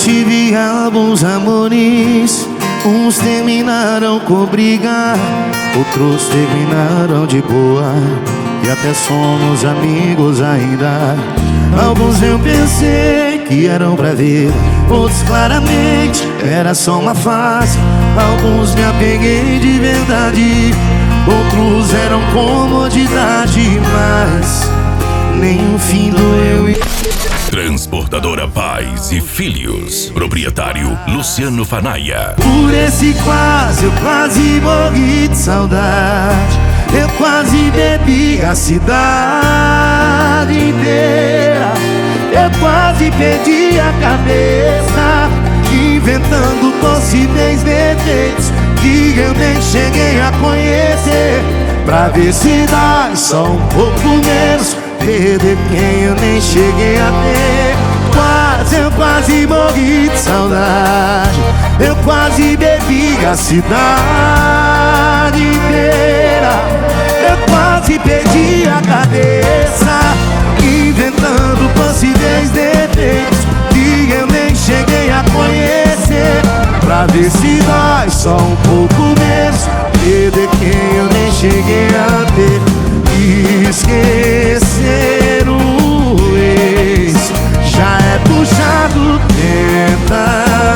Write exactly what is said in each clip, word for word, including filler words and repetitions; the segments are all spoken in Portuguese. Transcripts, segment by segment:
tive alguns amores, uns terminaram com briga, outros terminaram de boa, e até somos amigos ainda. Alguns eu pensei que eram pra ver, outros claramente era só uma fase. Alguns me apeguei de verdade, outros eram comodidade, mas nenhum fim doeu. Transportadora Pais e Filhos. Proprietário Luciano Fanaia. Por esse quase, eu quase morri de saudade. Eu quase bebi a cidade inteira. Eu quase perdi a cabeça, inventando possíveis defeitos que eu nem cheguei a conhecer, pra ver se dá só um pouco menos, perder quem eu nem cheguei a ter. Quase, eu quase morri de saudade. Eu quase bebi a cidade inteira. Eu quase perdi a cabeça, inventando possíveis defeitos que eu nem cheguei a conhecer, pra ver se dói só um pouco menos, perder quem eu nem cheguei a ter. Esquecer o ex já é puxado, tenta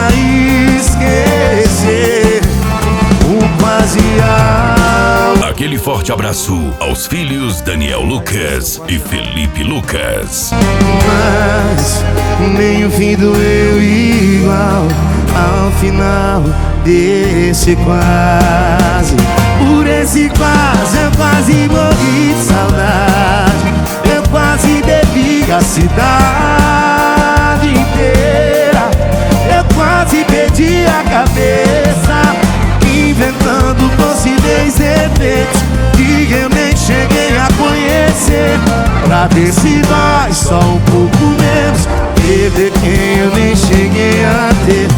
esquecer o quase ao... Aquele forte abraço aos filhos Daniel Lucas e Felipe Lucas. Mas nem o fim doeu igual ao final desse quase. Por esse quase, eu quase morri de saudade. Eu quase bebi a cidade inteira. Eu quase perdi a cabeça, inventando possíveis defeitos que eu nem cheguei a conhecer, pra ver se dói só um pouco menos, perder quem eu nem cheguei a ter.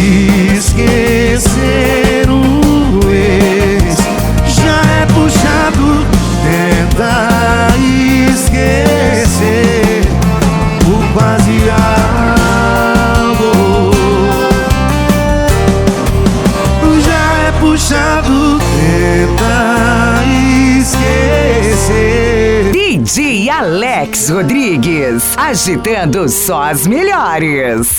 Esquecer o ex já é puxado, tenta esquecer o quase algo. Já é puxado, tenta esquecer. D J Alex Rodrigues, agitando só as melhores.